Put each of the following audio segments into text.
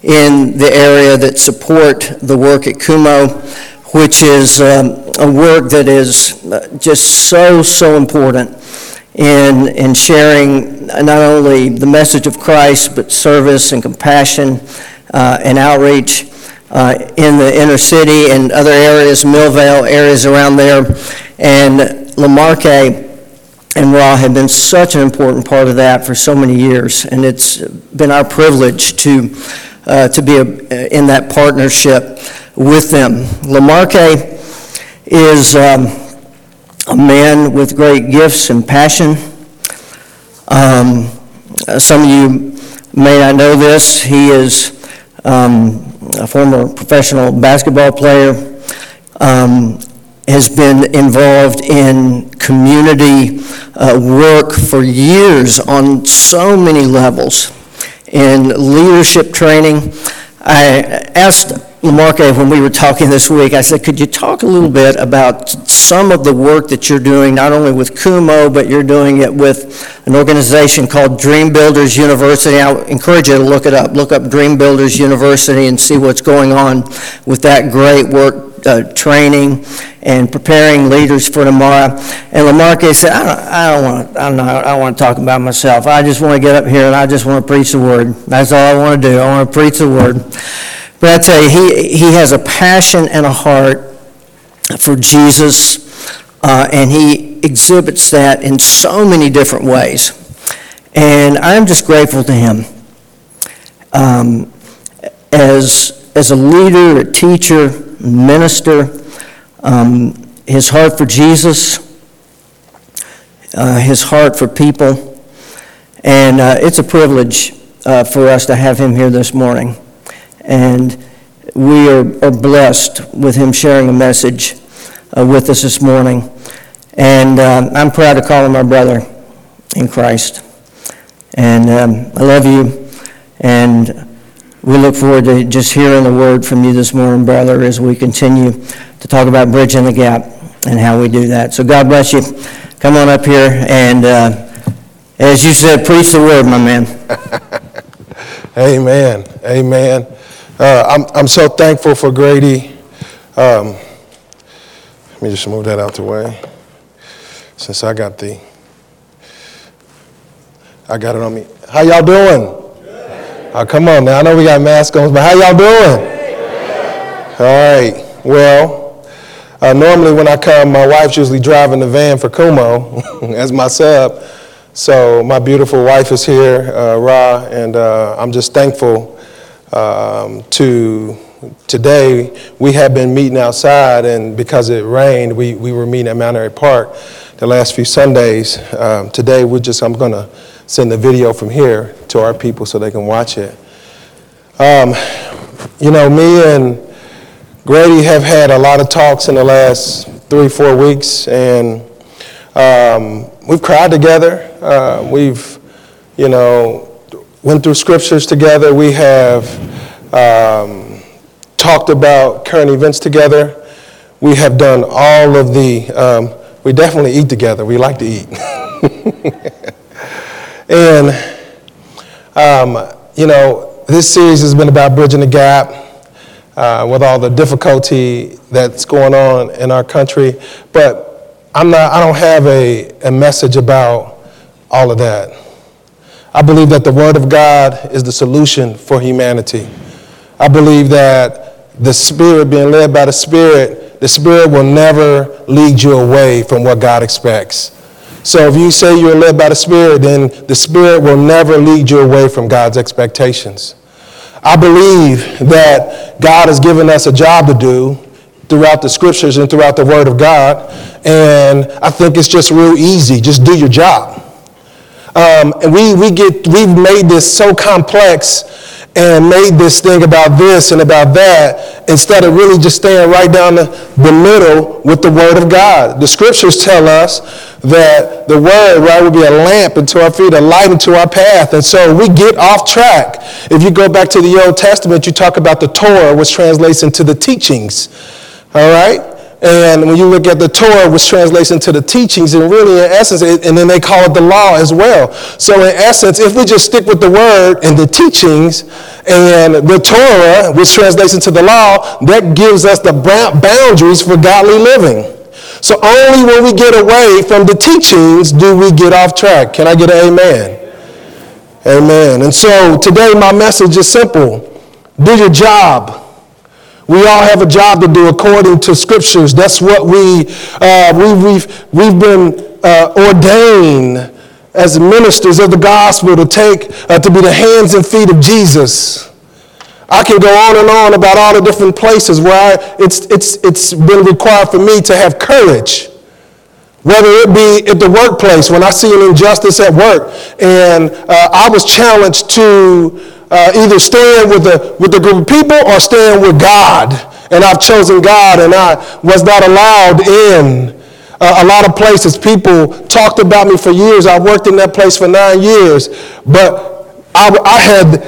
in the area that support the work at Kumo, which is a work that is just so important in sharing not only the message of Christ, but service and compassion and outreach in the inner city and other areas, Millvale, areas around there. And LaMarque and Ra have been such an important part of that for so many years, and it's been our privilege to be in that partnership with them. LaMarque is a man with great gifts and passion. Some of you may not know this. He is a former professional basketball player, has been involved in community work for years on so many levels, in leadership training. I asked LaMarque when we were talking this week, I said, could you talk a little bit about some of the work that you're doing, not only with Kumo, but you're doing it with an organization called Dream Builders University. I encourage you to look it up. Look up Dream Builders University and see what's going on with that great work, training and preparing leaders for tomorrow. And LaMarque said, I don't want to talk about myself. I just want to get up here and I just want to preach the word. That's all I want to do. I want to preach the word. But I tell you, he has a passion and a heart for Jesus, and he exhibits that in so many different ways. And I'm just grateful to him. As a leader, a teacher, minister, his heart for Jesus, his heart for people, and it's a privilege for us to have him here this morning. And we are blessed with him sharing a message with us this morning. And I'm proud to call him our brother in Christ. And I love you. And we look forward to just hearing the word from you this morning, brother, as we continue to talk about bridging the gap and how we do that. So God bless you. Come on up here. And as you said, preach the word, my man. Amen. Amen. I'm so thankful for Grady. Let me just move that out the way, since I got it on me. How y'all doing? Come on now. I know we got masks on, but how y'all doing? All right. Well, normally when I come, my wife's usually driving the van for Kumo as my sub. So my beautiful wife is here, Ra, and I'm just thankful today. We have been meeting outside, and because it rained, we were meeting at Mount Airy Park the last few Sundays. Today, I'm going to send the video from here to our people so they can watch it. Me and Grady have had a lot of talks in the last 3-4 weeks, and we've cried together. We've, went through scriptures together. We have talked about current events together. We have done all of we definitely eat together. We like to eat. And, this series has been about bridging the gap with all the difficulty that's going on in our country. But I don't have a message about all of that. I believe that the Word of God is the solution for humanity. I believe that the Spirit, being led by the Spirit will never lead you away from what God expects. So if you say you're led by the Spirit, then the Spirit will never lead you away from God's expectations. I believe that God has given us a job to do throughout the Scriptures and throughout the Word of God, and I think it's just real easy. Just do your job. And we've made this so complex and made this thing about this and about that instead of really just staying right down the middle with the Word of God. The Scriptures tell us that the Word, right, will be a lamp unto our feet, a light unto our path. And so we get off track. If you go back to the Old Testament, you talk about the Torah, which translates into the teachings. All right? And when you look at the Torah, which translates into the teachings, and really in essence, and then they call it the law as well. So in essence, if we just stick with the word and the teachings and the Torah, which translates into the law, that gives us the boundaries for godly living. So only when we get away from the teachings do we get off track. Can I get an amen? Amen. And so today my message is simple. Do your job. We all have a job to do according to scriptures. That's what we've been ordained as ministers of the gospel to take, to be the hands and feet of Jesus. I can go on and on about all the different places where it's been required for me to have courage. Whether it be at the workplace, when I see an injustice at work, and I was challenged to either stand with a group of people or stand with God. And I've chosen God, and I was not allowed in a lot of places. People talked about me for years. I worked in that place for 9 years. But I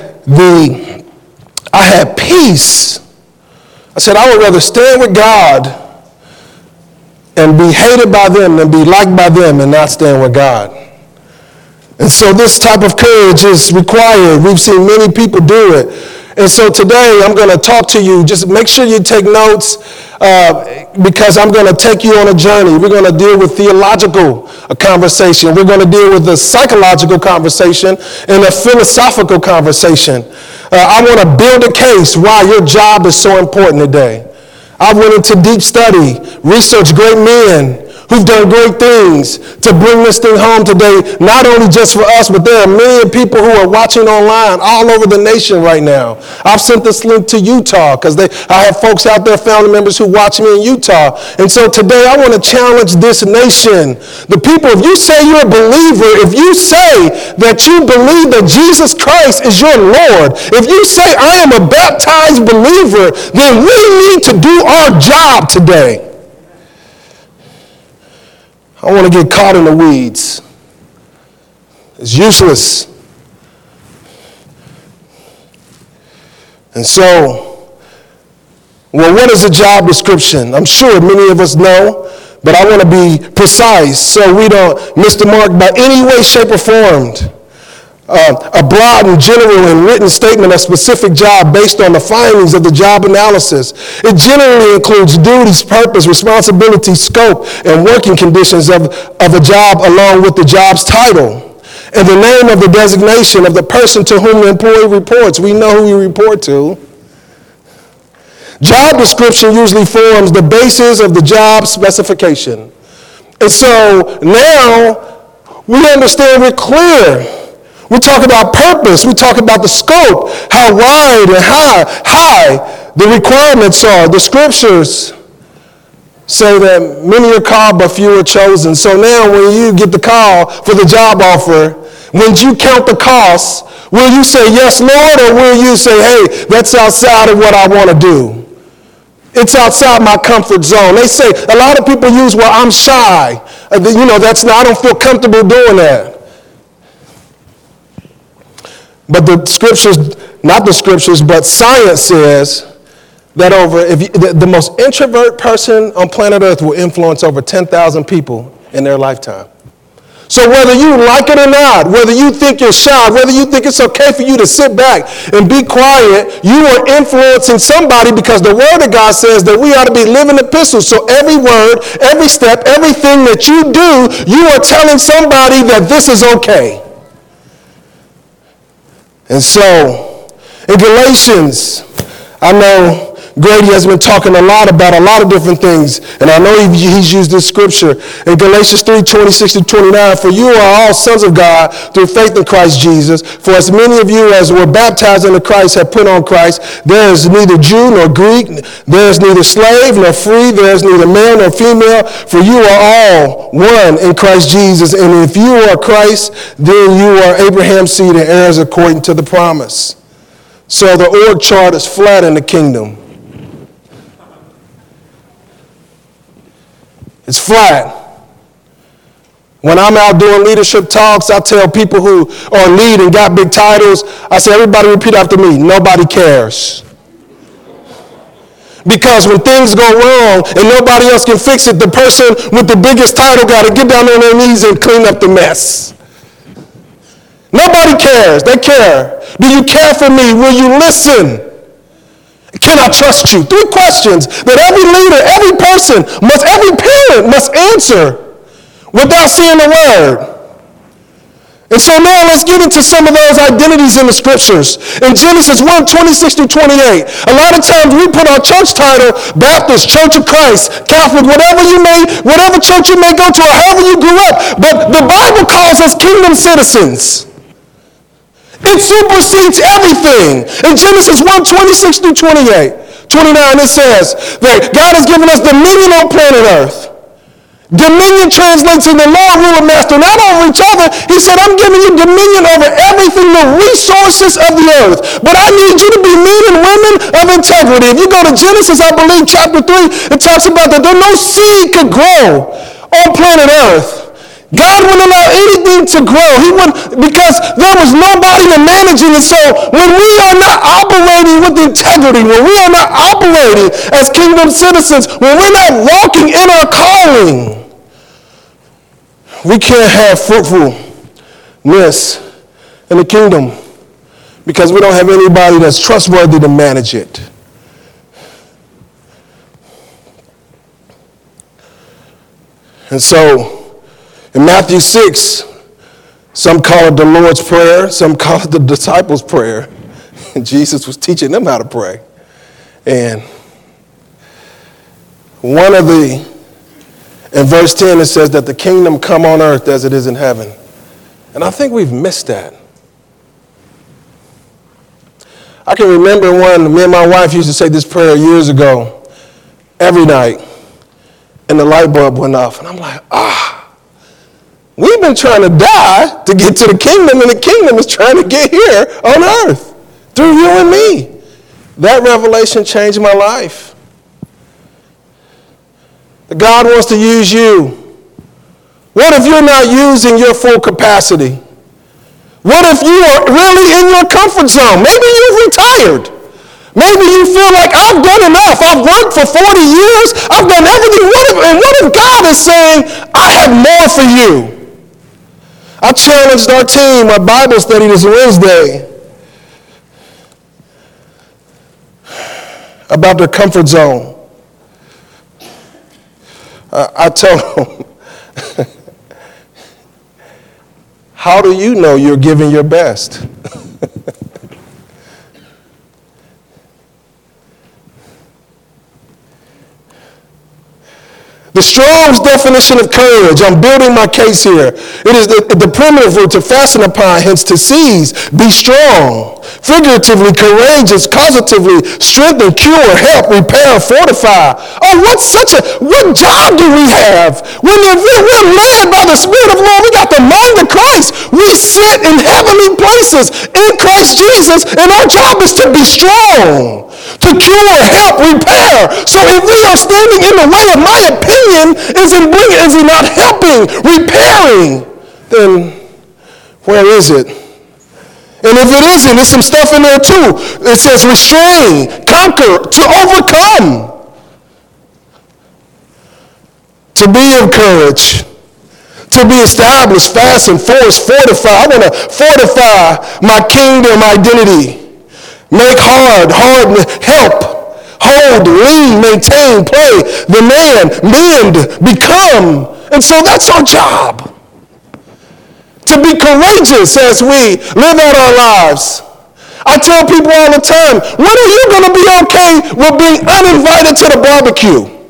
had peace. I said, I would rather stand with God and be hated by them than be liked by them and not stand with God. And so this type of courage is required. We've seen many people do it. And so today I'm going to talk to you. Just make sure you take notes because I'm going to take you on a journey. We're going to deal with theological conversation. We're going to deal with the psychological conversation and a philosophical conversation. I want to build a case why your job is so important today. I went into deep study, researched great men who've done great things to bring this thing home today, not only just for us, but there are million people who are watching online all over the nation right now. I've sent this link to Utah because I have folks out there, family members, who watch me in Utah. And so today I want to challenge this nation. The people, if you say you're a believer, if you say that you believe that Jesus Christ is your Lord, if you say I am a baptized believer, then we need to do our job today. I want to get caught in the weeds. It's useless. And so, well, what is a job description? I'm sure many of us know, but I want to be precise so we don't miss the mark by any way, shape, or form. A broad and general and written statement of specific job based on the findings of the job analysis. It generally includes duties, purpose, responsibility, scope, and working conditions of a job along with the job's title and the name of the designation of the person to whom the employee reports. We know who we report to. Job description usually forms the basis of the job specification. And so now we understand, we're clear. We talk about purpose. We talk about the scope, how wide and high the requirements are. The scriptures say that many are called but few are chosen. So now when you get the call for the job offer, when you count the costs, will you say yes, Lord, or will you say, hey, that's outside of what I want to do? It's outside my comfort zone. They say, a lot of people use, well, I'm shy. I don't feel comfortable doing that. But the scriptures, not the scriptures, but science says that the most introvert person on planet Earth will influence over 10,000 people in their lifetime. So whether you like it or not, whether you think you're shy, whether you think it's okay for you to sit back and be quiet, you are influencing somebody because the Word of God says that we ought to be living epistles. So every word, every step, everything that you do, you are telling somebody that this is okay. And so, in Galatians, I know Grady has been talking a lot about a lot of different things, and I know he's used this scripture. In Galatians 3:26-29, for you are all sons of God through faith in Christ Jesus. For as many of you as were baptized into Christ have put on Christ. There is neither Jew nor Greek, there is neither slave nor free, there is neither male nor female, for you are all one in Christ Jesus. And if you are Christ, then you are Abraham's seed and heirs according to the promise. So the org chart is flat in the kingdom. It's flat. When I'm out doing leadership talks, I tell people who are lead and got big titles, I say, everybody repeat after me, nobody cares. Because when things go wrong and nobody else can fix it, the person with the biggest title got to get down on their knees and clean up the mess. Nobody cares. They care. Do you care for me? Will you listen? Can I trust you? 3 questions that every leader, every person, every parent must answer without saying a word. And so now let's get into some of those identities in the scriptures. In Genesis 1, 26 through 28, a lot of times we put our church title, Baptist, Church of Christ, Catholic, whatever church you may go to or however you grew up. But the Bible calls us kingdom citizens. It supersedes everything. In Genesis 1, 26 through 29, it says that God has given us dominion on planet Earth. Dominion translates into Lord, ruler, master, not over each other. He said, I'm giving you dominion over everything, the resources of the earth. But I need you to be men and women of integrity. If you go to Genesis, I believe, chapter 3, it talks about that no seed could grow on planet Earth. God wouldn't allow anything to grow. He wouldn't, because there was nobody to manage it. And so when we are not operating with integrity, when we are not operating as kingdom citizens, when we're not walking in our calling, we can't have fruitfulness in the kingdom because we don't have anybody that's trustworthy to manage it. And so in Matthew 6, some call it the Lord's Prayer, some call it the disciples' prayer. And Jesus was teaching them how to pray. And in verse 10, it says that the kingdom come on earth as it is in heaven. And I think we've missed that. I can remember when me and my wife used to say this prayer years ago, every night, and the light bulb went off. And I'm like, we've been trying to die to get to the kingdom, and the kingdom is trying to get here on earth through you and me. That revelation changed my life. That God wants to use you. What if you're not using your full capacity? What if you are really in your comfort zone? Maybe you've retired. Maybe you feel like I've done enough. I've worked for 40 years. I've done everything. What if God is saying, I have more for you? I challenged our team, our Bible study this Wednesday, about their comfort zone. I told them, how do you know you're giving your best? The Strong's definition of courage, I'm building my case here. It is the primitive root to fasten upon, hence to seize, be strong. Figuratively, courageous, causatively, strengthen, cure, help, repair, fortify. Oh, what job do we have? When we're led by the Spirit of the Lord, we got the mind of Christ. We sit in heavenly places in Christ Jesus, and our job is to be strong. To cure, help, repair. So if we are standing in the way of my opinion is in not helping, repairing, then where is it? And if it isn't, there's some stuff in there too. It says restrain, conquer, to overcome. To be of courage. To be established, fasten, force, fortify. I want to fortify my kingdom identity. Make hard, help, hold, lean, maintain, play, the man, mend, become. And so that's our job. To be courageous as we live out our lives. I tell people all the time, when are you going to be okay with being uninvited to the barbecue?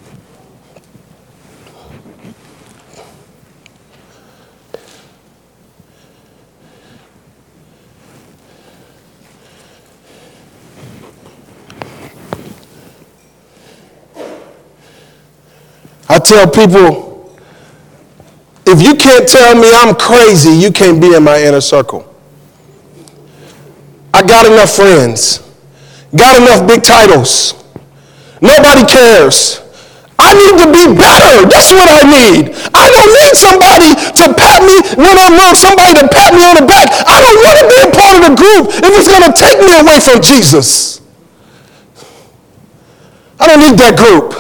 I tell people, if you can't tell me I'm crazy, you can't be in my inner circle. I got enough friends, got enough big titles. Nobody cares. I need to be better. That's what I need. I don't need somebody to pat me when I'm wrong, somebody to pat me on the back. I don't want to be a part of the group if it's going to take me away from Jesus. I don't need that group.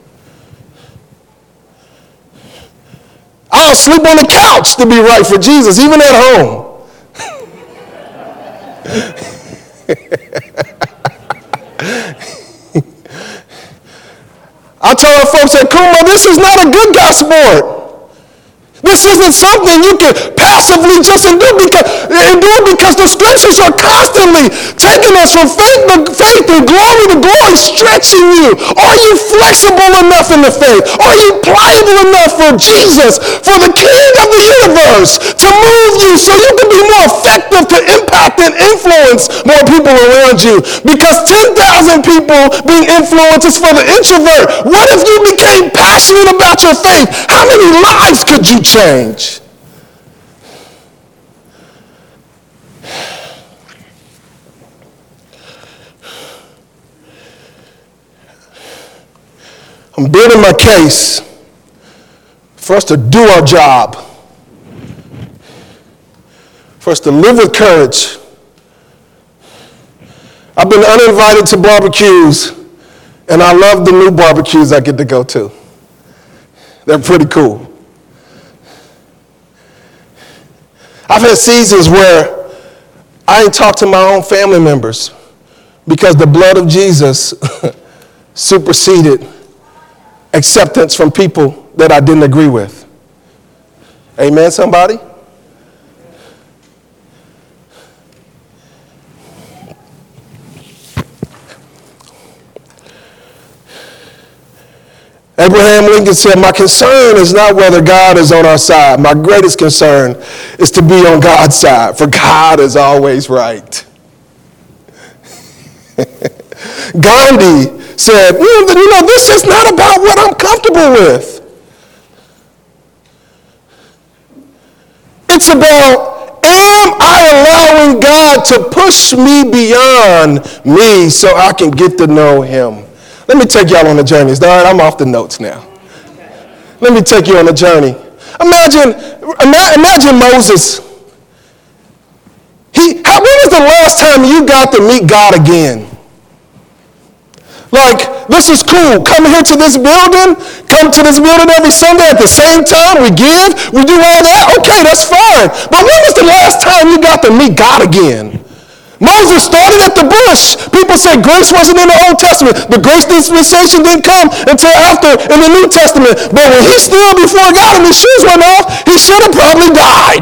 I'll sleep on the couch to be right for Jesus, even at home. I tell our folks at Kuma, this is not a good guy sport. This isn't something you can passively just endure because the scriptures are constantly taking us from faith to faith and glory to glory, stretching you. Are you flexible enough in the faith? Are you pliable enough for Jesus, for the King of the universe, to move you so you can be more effective to impact and influence more people around you? Because 10,000 people being influenced is for the introvert. What if you became passionate about your faith? How many lives could you change? I'm building my case for us to do our job, for us to live with courage. I've been uninvited to barbecues, and I love the new barbecues I get to go to. They're pretty cool. I've had seasons where I ain't talked to my own family members because the blood of Jesus superseded acceptance from people that I didn't agree with. Amen, somebody? Abraham Lincoln said, my concern is not whether God is on our side. My greatest concern is to be on God's side, for God is always right. Gandhi said, this is not about what I'm comfortable with. It's about, am I allowing God to push me beyond me so I can get to know him? Let me take y'all on a journey. All right, I'm off the notes now. Let me take you on a journey. Imagine Moses. When was the last time you got to meet God again? Like, this is cool. Come here to this building. Come to this building every Sunday at the same time. We give. We do all that. Okay, that's fine. But when was the last time you got to meet God again? Moses started at the bush. People say grace wasn't in the Old Testament. The grace dispensation didn't come until after in the New Testament. But when he stood before God and his shoes went off, he should have probably died.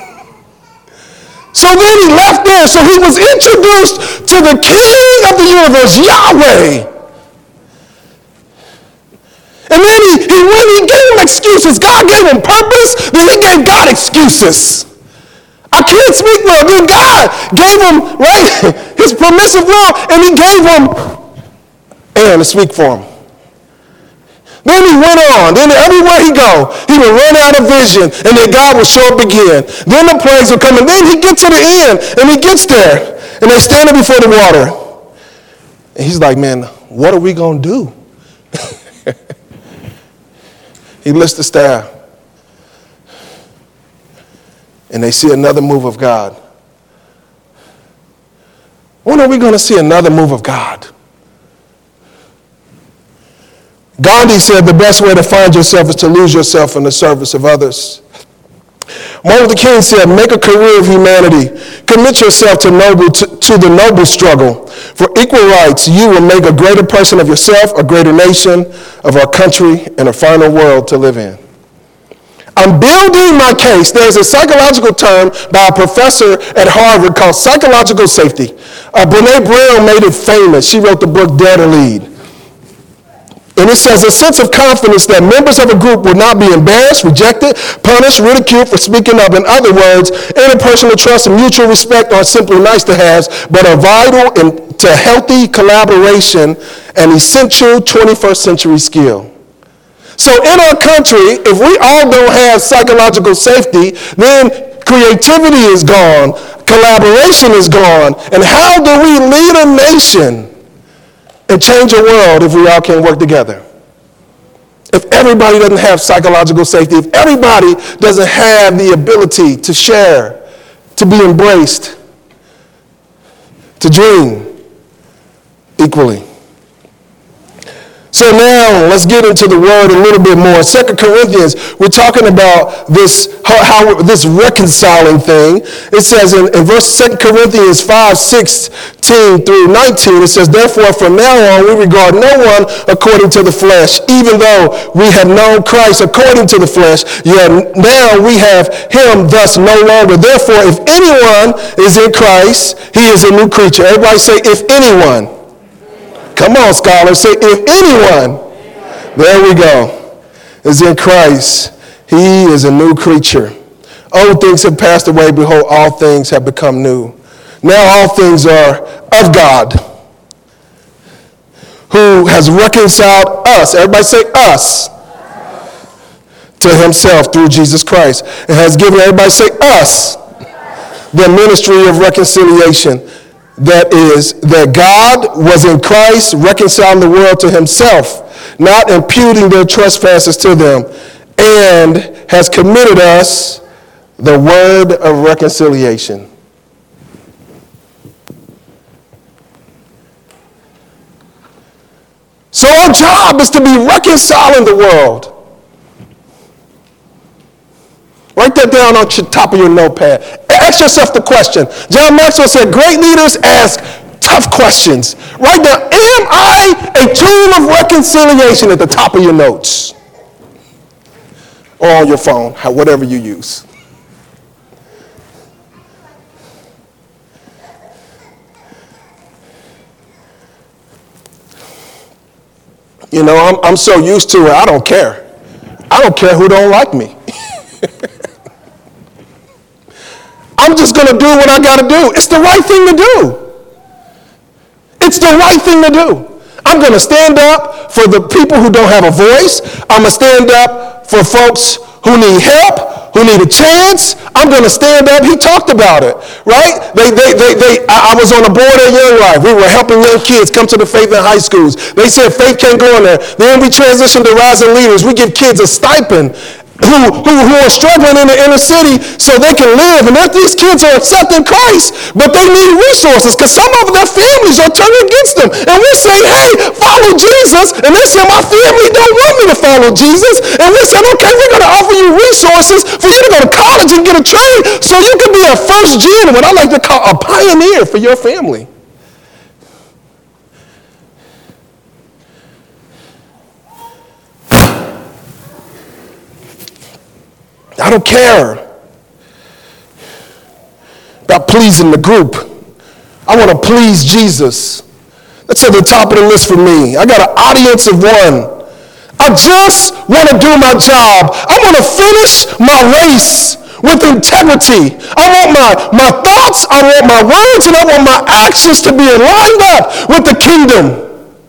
So then he left there. So he was introduced to the King of the universe, Yahweh. And then he gave him excuses. God gave him purpose. Then he gave God excuses. I can't speak well. Then God gave him, his permissive will, and he gave him Aaron to speak for him. Then he went on. Then everywhere he go, he would run out of vision, and then God would show up again. Then the plagues would come, and then he gets to the end, and he gets there, and they're standing before the water. And he's like, man, what are we going to do? He lifts the staff. And they see another move of God. When are we going to see another move of God? Gandhi said the best way to find yourself is to lose yourself in the service of others. Martin Luther King said, make a career of humanity. Commit yourself to the noble struggle. For equal rights, you will make a greater person of yourself, a greater nation, of our country, and a finer world to live in. I'm building my case. There's a psychological term by a professor at Harvard called psychological safety. Brene Brown made it famous. She wrote the book Dare to Lead. And it says a sense of confidence that members of a group will not be embarrassed, rejected, punished, ridiculed for speaking up. In other words, interpersonal trust and mutual respect aren't simply nice to haves, but are vital to healthy collaboration, an essential 21st century skill. So in our country, if we all don't have psychological safety, then creativity is gone, collaboration is gone. And how do we lead a nation and change a world if we all can't work together? If everybody doesn't have psychological safety, if everybody doesn't have the ability to share, to be embraced, to dream equally. on, let's get into the word a little bit more. 2 Corinthians, we're talking about this, how this reconciling thing. It says in verse 2 Corinthians 5:16 through 19, it says, therefore from now on we regard no one according to the flesh, even though we have known Christ according to the flesh, yet now we have him thus no longer. Therefore, if anyone is in Christ, he is a new creature. Everybody say, if anyone. Come on, scholars, say, if anyone, there we go, is in Christ, he is a new creature. Old things have passed away, behold, all things have become new. Now all things are of God, who has reconciled us, everybody say us, to himself through Jesus Christ, and has given, everybody say us, the ministry of reconciliation. That is, that God was in Christ reconciling the world to himself, not imputing their trespasses to them, and has committed us the word of reconciliation. So our job is to be reconciling the world. Write that down on the top of your notepad. Ask yourself the question. John Maxwell said, great leaders ask tough questions. Write down, am I a tool of reconciliation at the top of your notes? Or on your phone, whatever you use. You know, I'm so used to it, I don't care. I don't care who don't like me. I'm just going to do what I got to do. It's the right thing to do. It's the right thing to do. I'm going to stand up for the people who don't have a voice. I'm going to stand up for folks who need help, who need a chance. I'm going to stand up. He talked about it, right? I was on a board at Young Life. We were helping young kids come to the faith in high schools. They said faith can't go in there. Then we transitioned to Rising Leaders. We give kids a stipend who are struggling in the inner city so they can live. And if these kids are accepting Christ, but they need resources because some of their families are turning against them. And we say, hey, follow Jesus. And they say, my family don't want me to follow Jesus. And we said, okay, we're going to offer you resources for you to go to college and get a trade so you can be a first gen, what I like to call a pioneer for your family. I don't care about pleasing the group. I want to please Jesus. That's at the top of the list for me. I got an audience of one. I just want to do my job. I want to finish my race with integrity. I want my thoughts, I want my words, and I want my actions to be lined up with the kingdom.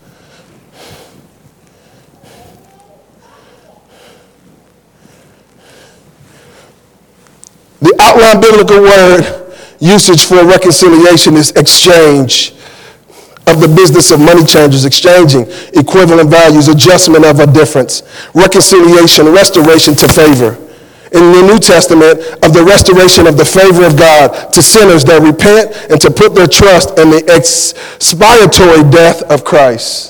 The outline biblical word usage for reconciliation is exchange, of the business of money changers, exchanging equivalent values, adjustment of a difference, reconciliation, restoration to favor. In the New Testament, of the restoration of the favor of God to sinners that repent and to put their trust in the expiatory death of Christ.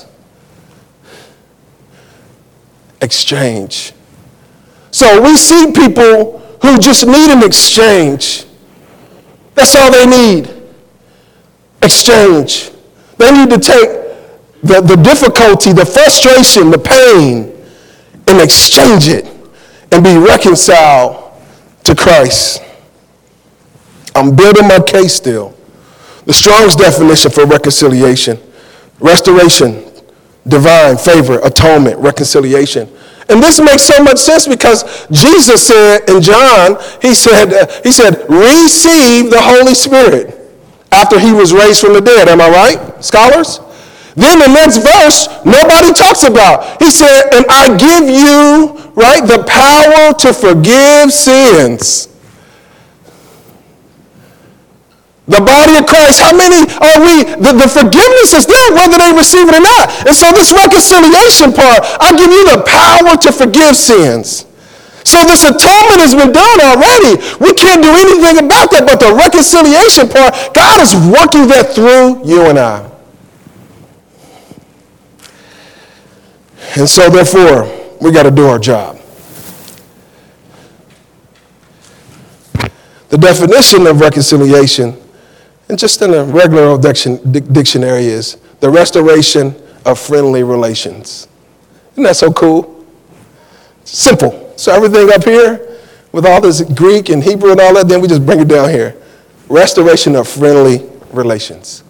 Exchange. So we see people who just need an exchange. That's all they need. Exchange. They need to take the difficulty, the frustration, the pain, and exchange it and be reconciled to Christ. I'm building my case still. The Strong's definition for reconciliation: restoration, divine favor, atonement, reconciliation. And this makes so much sense because Jesus said in John, he said, receive the Holy Spirit after he was raised from the dead. Am I right, scholars? Then the next verse, nobody talks about. He said, and I give you, right, the power to forgive sins. The body of Christ, how many are we? The forgiveness is there whether they receive it or not. And so this reconciliation part, I give you the power to forgive sins. So this atonement has been done already. We can't do anything about that, but the reconciliation part, God is working that through you and I. And so, therefore, we got to do our job. The definition of reconciliation, and just in a regular old dictionary, is the restoration of friendly relations. Isn't that so cool? Simple. So everything up here, with all this Greek and Hebrew and all that, then we just bring it down here. Restoration of friendly relations.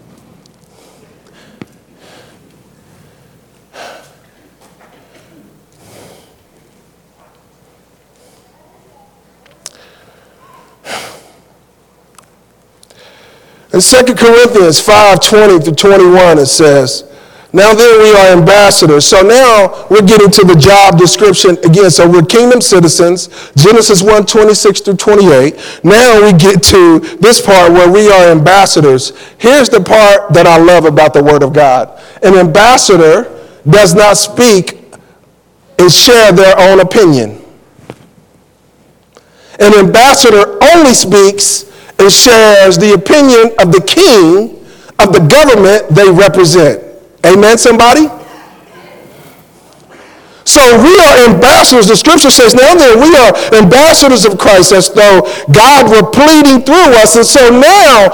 In 2 Corinthians 5:20-21, it says, now then we are ambassadors. So now we're getting to the job description again. So we're kingdom citizens, Genesis 1:26-28. Now we get to this part where we are ambassadors. Here's the part that I love about the Word of God. An ambassador does not speak and share their own opinion. An ambassador only speaks and shares the opinion of the king of the government they represent. Amen, somebody? So we are ambassadors. The scripture says, now then, we are ambassadors of Christ, as though God were pleading through us. And so now,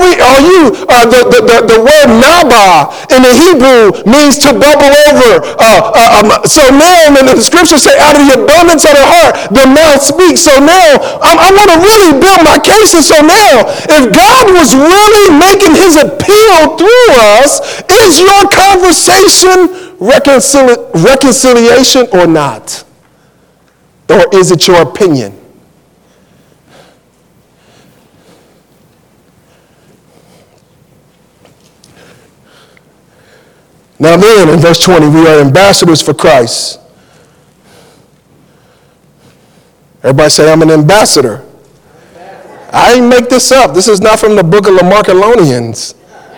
the word naba in the Hebrew means to bubble over. So now, when the scriptures say, out of the abundance of the heart, the mouth speaks. So now, I want to really build my case. And so now, if God was really making his appeal through us, is your conversation reconciliation or not? Or is it your opinion? Now then, in verse 20, we are ambassadors for Christ. Everybody say, I'm an ambassador. I didn't make this up. This is not from the book of the Marcellonians.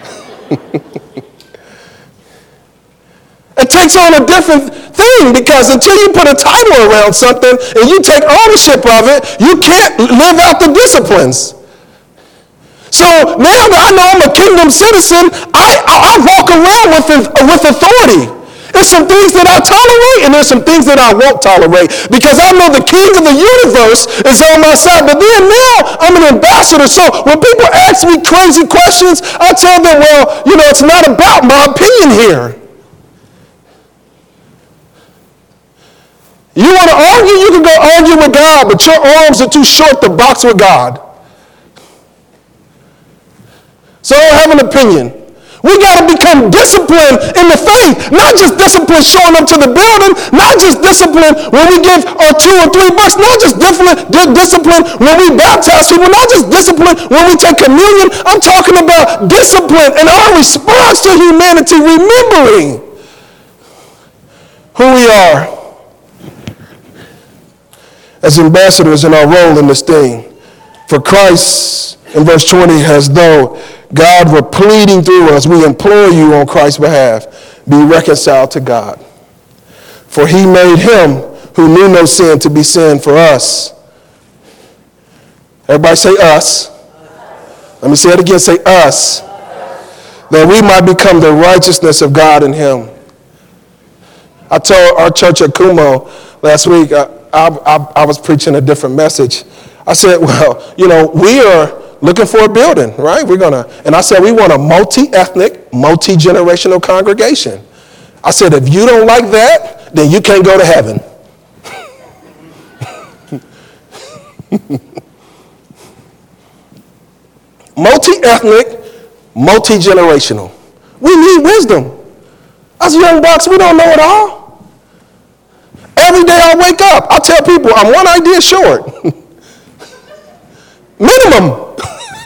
It takes on a different thing, because until you put a title around something and you take ownership of it, you can't live out the disciplines. So now that I know I'm a kingdom citizen, I walk around with authority. There's some things that I tolerate and there's some things that I won't tolerate, because I know the king of the universe is on my side. But then now I'm an ambassador. So when people ask me crazy questions, I tell them, well, it's not about my opinion here. You want to argue, you can go argue with God, but your arms are too short to box with God. So I don't have an opinion. We got to become disciplined in the faith, not just discipline showing up to the building, not just discipline when we give our $2 or $3, not just discipline when we baptize people, not just discipline when we take communion. I'm talking about discipline and our response to humanity, remembering who we are as ambassadors in our role in this thing. For Christ, in verse 20, as though God were pleading through us, we implore you on Christ's behalf, be reconciled to God. For he made him who knew no sin to be sin for us. Everybody say us. Let me say it again, say us. That we might become the righteousness of God in him. I told our church at Kumo last week, I was preaching a different message. I said, well, we are looking for a building, right? And I said, we want a multi-ethnic, multi-generational congregation. I said, if you don't like that, then you can't go to heaven. Multi-ethnic, multi-generational. We need wisdom. Us young bucks, we don't know it all. Every day I wake up, I tell people I'm one idea short. Minimum.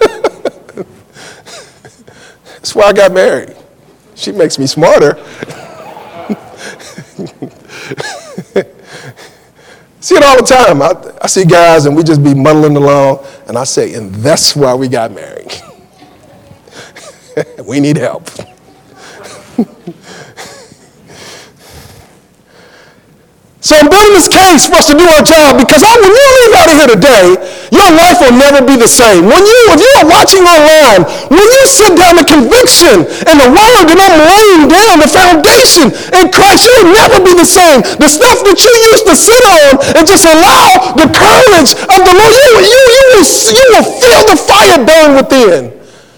That's why I got married. She makes me smarter. See it all the time. I see guys and we just be muddling along, and I say, and that's why we got married. We need help. So I'm building this case for us to do our job, because I when you leave out of here today, your life will never be the same. If you are watching online, when you sit down, the conviction and the word that I'm laying down, the foundation in Christ, you'll never be the same. The stuff that you used to sit on and just allow the courage of the Lord, you will feel the fire burn within.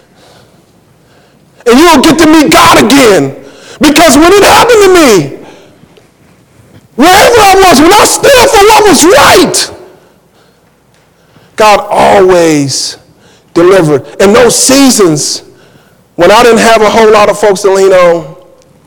And you will get to meet God again. Because when it happened to me, wherever I was, when I stood for what was right, God always delivered. In those seasons, when I didn't have a whole lot of folks to lean on,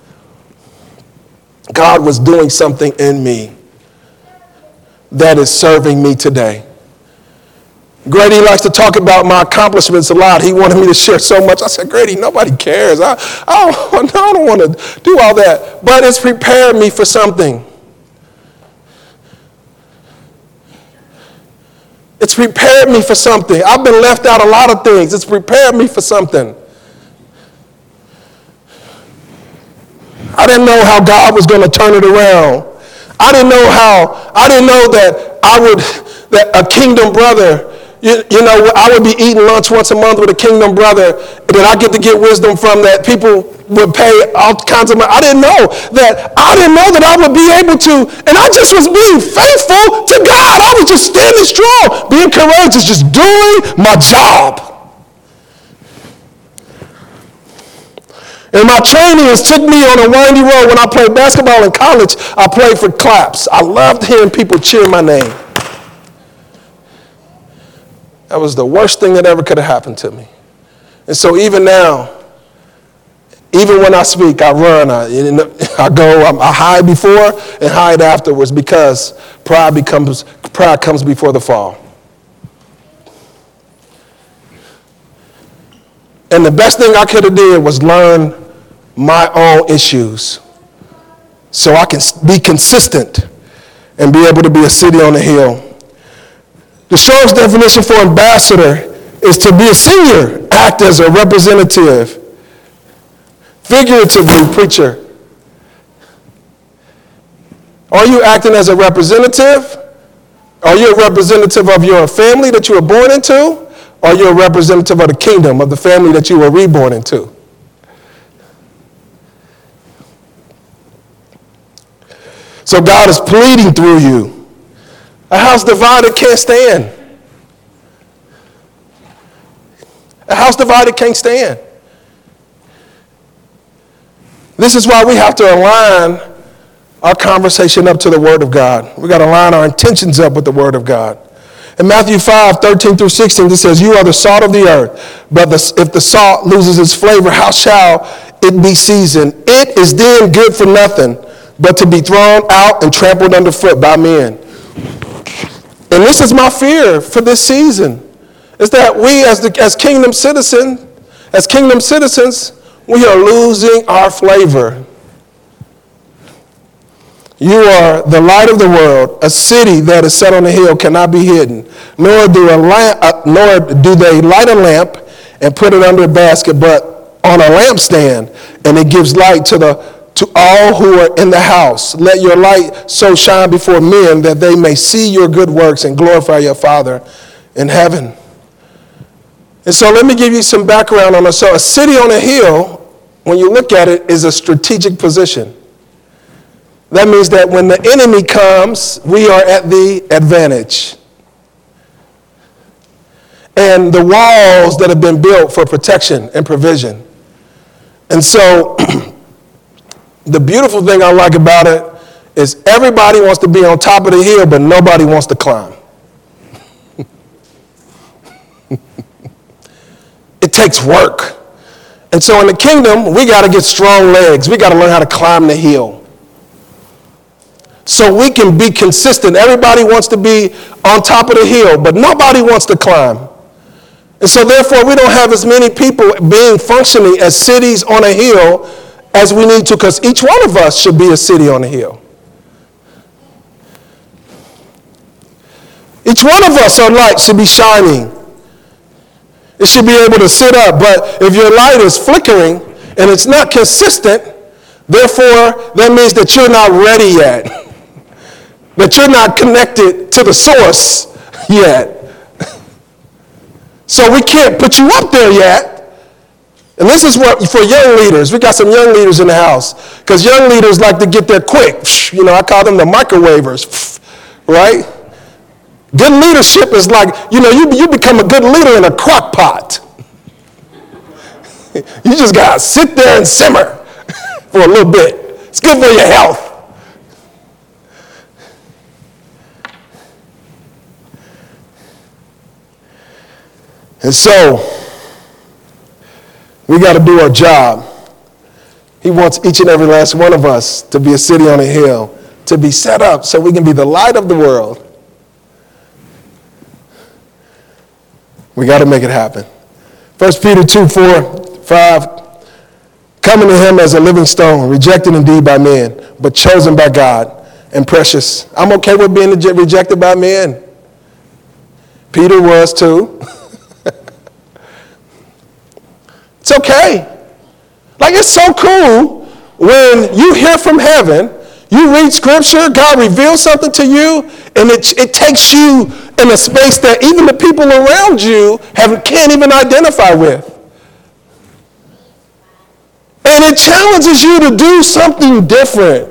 God was doing something in me that is serving me today. Grady likes to talk about my accomplishments a lot. He wanted me to share so much. I said, Grady, nobody cares. I don't want to do all that. But it's prepared me for something. It's prepared me for something. I've been left out a lot of things. It's prepared me for something. I didn't know how God was going to turn it around. I didn't know that a kingdom brother, I would be eating lunch once a month with a kingdom brother that I get to get wisdom from, that people would pay all kinds of money. I didn't know that I would be able to, and I just was being faithful to God. I was just standing strong, being courageous, just doing my job. And my trainings took me on a windy road. When I played basketball in college, I played for Claps. I loved hearing people cheer my name. That was the worst thing that ever could have happened to me. And so even now, even when I speak, I run, I go, I hide before and hide afterwards, because pride comes before the fall. And the best thing I could have did was learn my own issues so I can be consistent and be able to be a city on a hill. The Strong's definition for ambassador is to be a senior, act as a representative, figuratively, preacher. Are you acting as a representative? Are you a representative of your family that you were born into? Or are you a representative of the kingdom, of the family that you were reborn into? So God is pleading through you. A house divided can't stand. A house divided can't stand. This is why we have to align our conversation up to the Word of God. We got to line our intentions up with the Word of God. In Matthew 5:13-16, it says, "You are the salt of the earth, but if the salt loses its flavor, how shall it be seasoned? It is then good for nothing, but to be thrown out and trampled underfoot by men." And this is my fear for this season, is that we as kingdom citizens, we are losing our flavor. You are the light of the world. A city that is set on a hill cannot be hidden. Nor do they light a lamp and put it under a basket, but on a lampstand, and it gives light to all who are in the house. Let your light so shine before men that they may see your good works and glorify your Father in heaven. And so let me give you some background on it. So a city on a hill, when you look at it, is a strategic position. That means that when the enemy comes, we are at the advantage. And the walls that have been built for protection and provision. And so the beautiful thing I like about it is everybody wants to be on top of the hill, but nobody wants to climb. It takes work. And so in the kingdom, we got to get strong legs. We got to learn how to climb the hill. So we can be consistent. Everybody wants to be on top of the hill, but nobody wants to climb. And so therefore, we don't have as many people being functioning as cities on a hill as we need to, because each one of us should be a city on a hill. Each one of us, our light should be shining. It should be able to sit up. But if your light is flickering and it's not consistent, therefore, that means that you're not ready yet. That you're not connected to the source yet. So we can't put you up there yet. And this is what for young leaders. We got some young leaders in the house. Because young leaders like to get there quick. I call them the microwavers. Right? Good leadership is like, you become a good leader in a crock pot. You just got to sit there and simmer for a little bit. It's good for your health. And so, we got to do our job. He wants each and every last one of us to be a city on a hill, to be set up so we can be the light of the world. We got to make it happen. 1 Peter 2, 4, 5, coming to him as a living stone, rejected indeed by men, but chosen by God and precious. I'm okay with being rejected by men. Peter was too. It's okay. Like, it's so cool when you hear from heaven, you read scripture, God reveals something to you, and it takes you in a space that even the people around you can't even identify with. And it challenges you to do something different.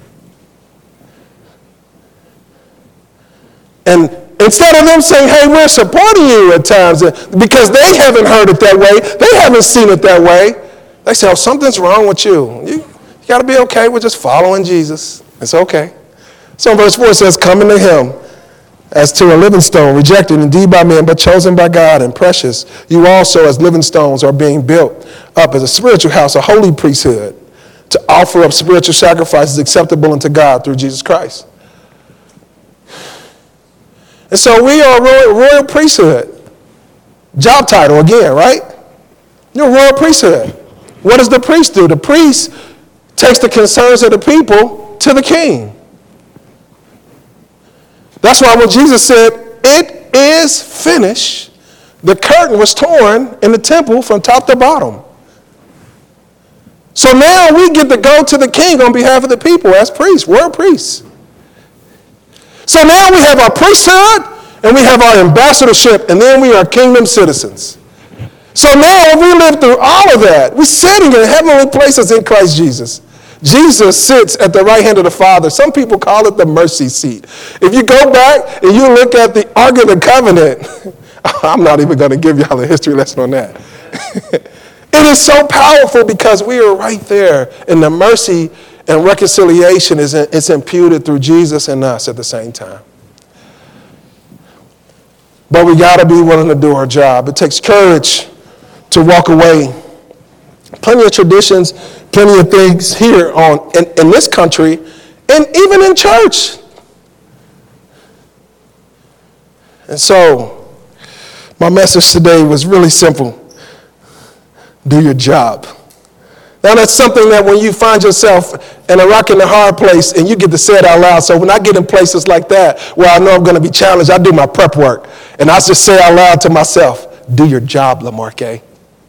And instead of them saying, hey, we're supporting you at times, because they haven't heard it that way, they haven't seen it that way, they say, oh, something's wrong with you. You got to be okay with just following Jesus. It's okay. So in verse 4 it says, coming to him as to a living stone, rejected indeed by men, but chosen by God and precious. You also as living stones are being built up as a spiritual house, a holy priesthood, to offer up spiritual sacrifices acceptable unto God through Jesus Christ. And so we are a royal priesthood. Job title again, right? You're a royal priesthood. What does the priest do? The priest takes the concerns of the people to the king. That's why when Jesus said, it is finished, the curtain was torn in the temple from top to bottom. So now we get to go to the king on behalf of the people as priests. We're priests. So now we have our priesthood and we have our ambassadorship, and then we are kingdom citizens. So now we live through all of that. We're sitting in heavenly places in Christ Jesus. Jesus sits at the right hand of the Father. Some people call it the mercy seat. If you go back and you look at the Ark of the Covenant, I'm not even going to give y'all a history lesson on that. It is so powerful because we are right there, and the mercy and reconciliation is imputed through Jesus and us at the same time. But we got to be willing to do our job. It takes courage to walk away. Plenty of traditions, plenty of things here in this country, and even in church. And so, my message today was really simple. Do your job. Now, that's something that when you find yourself in a rock and a hard place and you get to say it out loud. So when I get in places like that where I know I'm going to be challenged, I do my prep work. And I just say out loud to myself, do your job, Lamarque.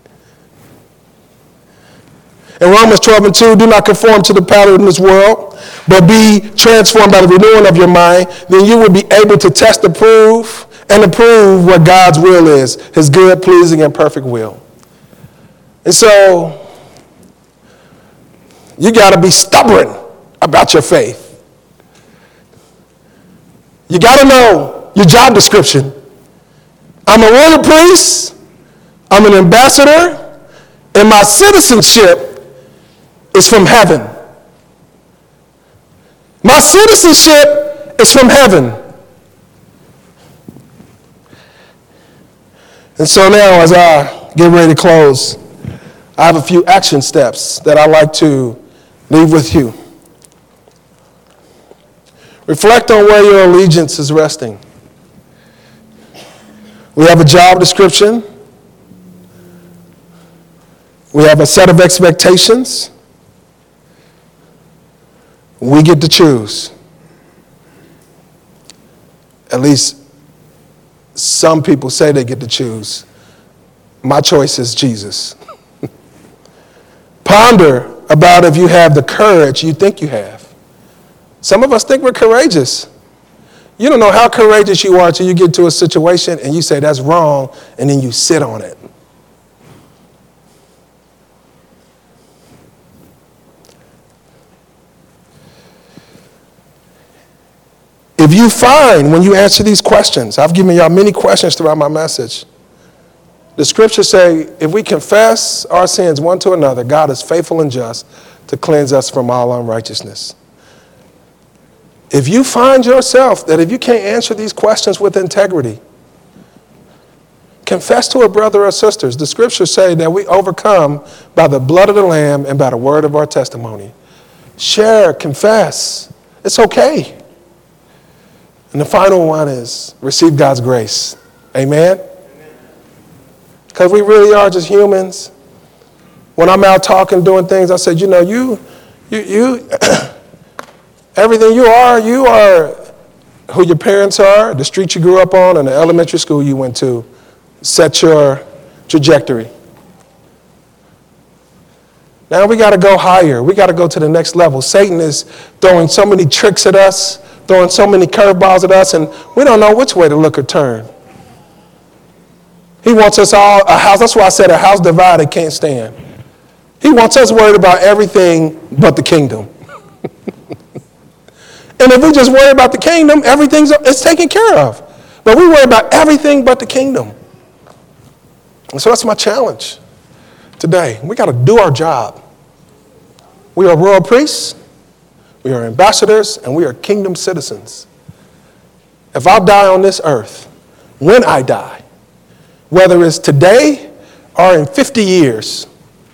In Romans 12:2, do not conform to the pattern of this world, but be transformed by the renewing of your mind. Then you will be able to test, approve what God's will is, his good, pleasing, and perfect will. And so, you got to be stubborn about your faith. You got to know your job description. I'm a royal priest, I'm an ambassador, and my citizenship is from heaven. My citizenship is from heaven. And so now, as I get ready to close, I have a few action steps that I'd like to leave with you. Reflect on where your allegiance is resting. We have a job description. We have a set of expectations. We get to choose. At least some people say they get to choose. My choice is Jesus. Ponder about if you have the courage you think you have. Some of us think we're courageous. You don't know how courageous you are till you get to a situation and you say that's wrong, and then you sit on it. If you find when you answer these questions, I've given y'all many questions throughout my message. The scriptures say, if we confess our sins one to another, God is faithful and just to cleanse us from all unrighteousness. If you find yourself that if you can't answer these questions with integrity, confess to a brother or sisters. The scriptures say that we overcome by the blood of the Lamb and by the word of our testimony. Share, confess. It's okay. And the final one is receive God's grace. Amen? Because we really are just humans. When I'm out talking, doing things, I said, you know, you everything you are who your parents are, the street you grew up on, and the elementary school you went to set your trajectory. Now we got to go higher. We got to go to the next level. Satan is throwing so many tricks at us, throwing so many curveballs at us, and we don't know which way to look or turn. He wants us all a house. That's why I said a house divided can't stand. He wants us worried about everything but the kingdom. And if we just worry about the kingdom, it's taken care of. But we worry about everything but the kingdom. And so that's my challenge today. We got to do our job. We are royal priests, we are ambassadors, and we are kingdom citizens. If I die on this earth, when I die, whether it's today or in 50 years,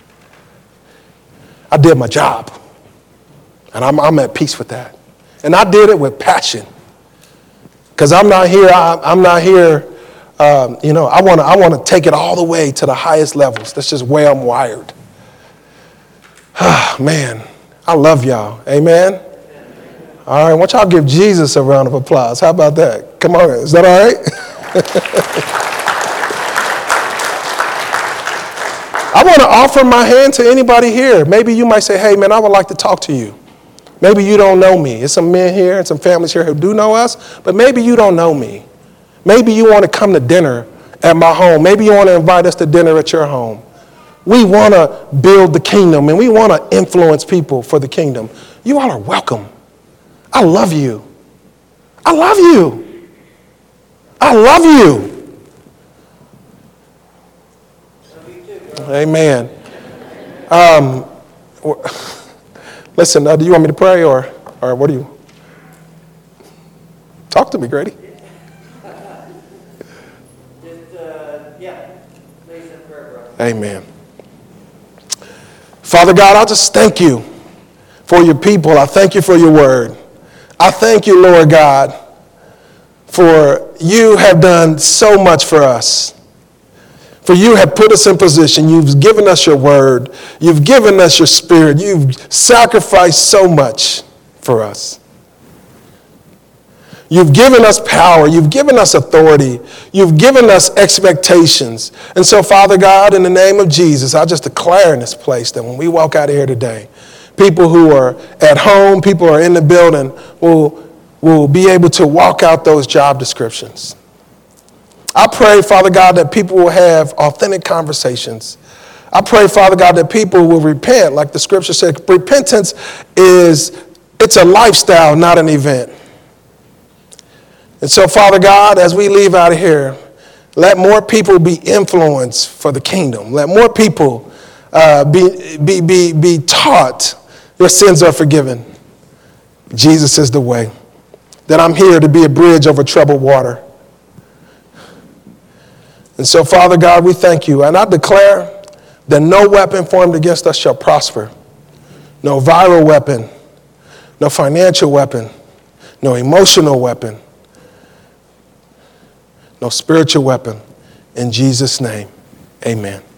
I did my job. And I'm at peace with that. And I did it with passion. Because I'm not here, I want to take it all the way to the highest levels. That's just where I'm wired. Man, I love y'all. Amen? All right, why don't y'all give Jesus a round of applause? How about that? Come on, is that all right? I want to offer my hand to anybody here. Maybe you might say, hey, man, I would like to talk to you. Maybe you don't know me. There's some men here and some families here who do know us, but maybe you don't know me. Maybe you want to come to dinner at my home. Maybe you want to invite us to dinner at your home. We want to build the kingdom, and we want to influence people for the kingdom. You all are welcome. I love you. I love you. I love you. Amen. Listen, do you want me to pray or what do you? Talk to me, Grady. Amen. Father God, I just thank you for your people. I thank you for your word. I thank you, Lord God, for you have done so much for us. For you have put us in position. You've given us your word. You've given us your spirit. You've sacrificed so much for us. You've given us power. You've given us authority. You've given us expectations. And so, Father God, in the name of Jesus, I just declare in this place that when we walk out of here today, people who are at home, people who are in the building will be able to walk out those job descriptions. I pray, Father God, that people will have authentic conversations. I pray, Father God, that people will repent, like the scripture said. Repentance it's a lifestyle, not an event. And so, Father God, as we leave out of here, let more people be influenced for the kingdom. Let more people be taught your sins are forgiven. Jesus is the way. That I'm here to be a bridge over troubled water. And so, Father God, we thank you. And I declare that no weapon formed against us shall prosper. No viral weapon, no financial weapon, no emotional weapon, no spiritual weapon. In Jesus' name, amen.